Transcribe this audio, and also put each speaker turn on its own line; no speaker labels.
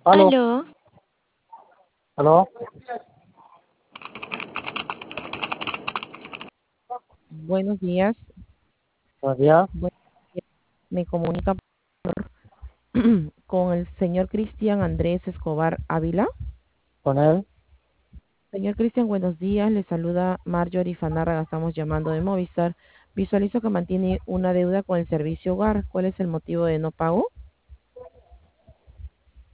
Aló,
Aló,
aló,
Buenos días.
buenos días,
Buenos días. Me comunica con el señor Cristian Andrés Escobar Ávila.
con él.
Señor Cristian, buenos días. Le saluda Marjorie Fanárraga. Estamos llamando de Movistar. Visualizo que mantiene una deuda con el servicio hogar. ¿Cuál es el motivo de no pago?